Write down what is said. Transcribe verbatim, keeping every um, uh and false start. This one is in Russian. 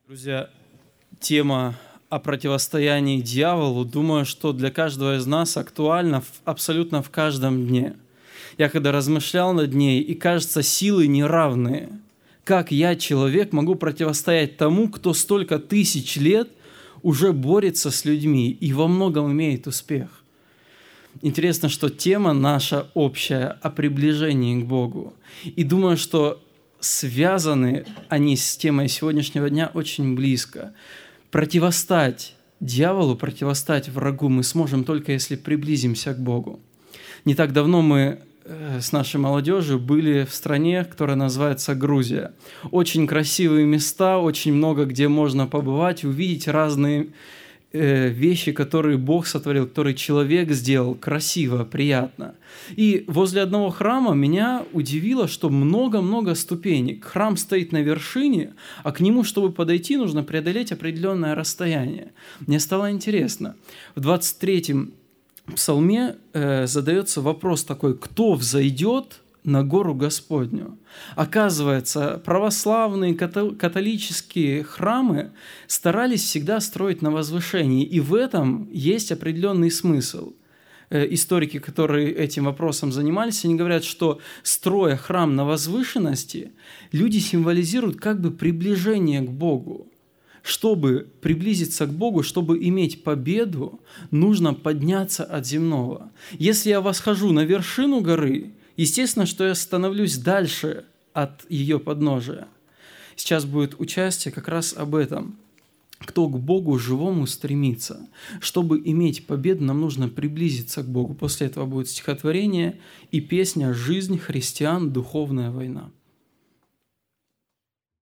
Друзья, тема о противостоянии дьяволу, думаю, что для каждого из нас актуальна в- абсолютно в каждом дне. Я когда размышлял над ней, и кажется, силы неравные. Как я, человек, могу противостоять тому, кто столько тысяч лет уже борется с людьми и во многом имеет успех? Интересно, что тема наша общая о приближении к Богу. И думаю, что связаны они с темой сегодняшнего дня очень близко. Противостать дьяволу, противостать врагу мы сможем только если приблизимся к Богу. Не так давно мы э, с нашей молодежью были в стране, которая называется Грузия. Очень красивые места, очень много где можно побывать, увидеть разные э, вещи, которые Бог сотворил, которые человек сделал красиво, приятно. И возле одного храма меня удивило, что много-много ступенек. Храм стоит на вершине, а к нему, чтобы подойти, нужно преодолеть определенное расстояние. Мне стало интересно. В двадцать третьем псалме э, задается вопрос такой: «Кто взойдет на гору Господню?» Оказывается, православные католические храмы старались всегда строить на возвышении, и в этом есть определенный смысл. Историки, которые этим вопросом занимались, они говорят, что, строя храм на возвышенности, люди символизируют как бы приближение к Богу. Чтобы приблизиться к Богу, чтобы иметь победу, нужно подняться от земного. Если я восхожу на вершину горы, естественно, что я становлюсь дальше от ее подножия. Сейчас будет участие как раз об этом. Кто к Богу живому стремится. Чтобы иметь победу, нам нужно приблизиться к Богу. После этого будет стихотворение и песня «Жизнь христиан. Духовная война».